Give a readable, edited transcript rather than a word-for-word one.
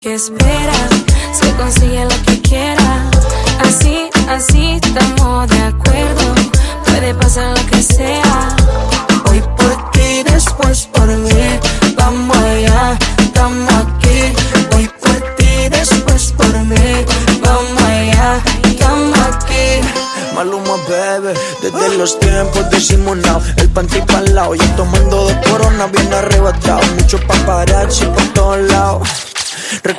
¿Qué espera? Se consigue lo que quiera. Así, estamos de acuerdo. Puede pasar lo que sea. Hoy por ti, después por mí. Vamos allá, estamos aquí. Hoy por ti, después por mí. Vamos allá, estamos aquí. Maluma, bebé, desde los tiempos disimulados, el panty pa'l lado, yo tomando de corona bien arrebatado, mucho paparazzi por todos lados.